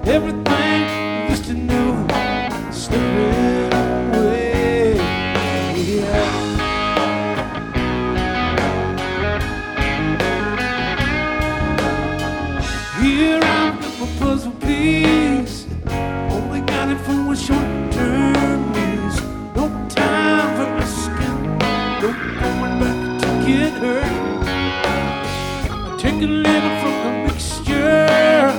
Everything I used to know slipping away. Yeah. Here I'm with my puzzle piece. Only got it for a short-term use. No time for asking. No going back to get hurt. I take a little from the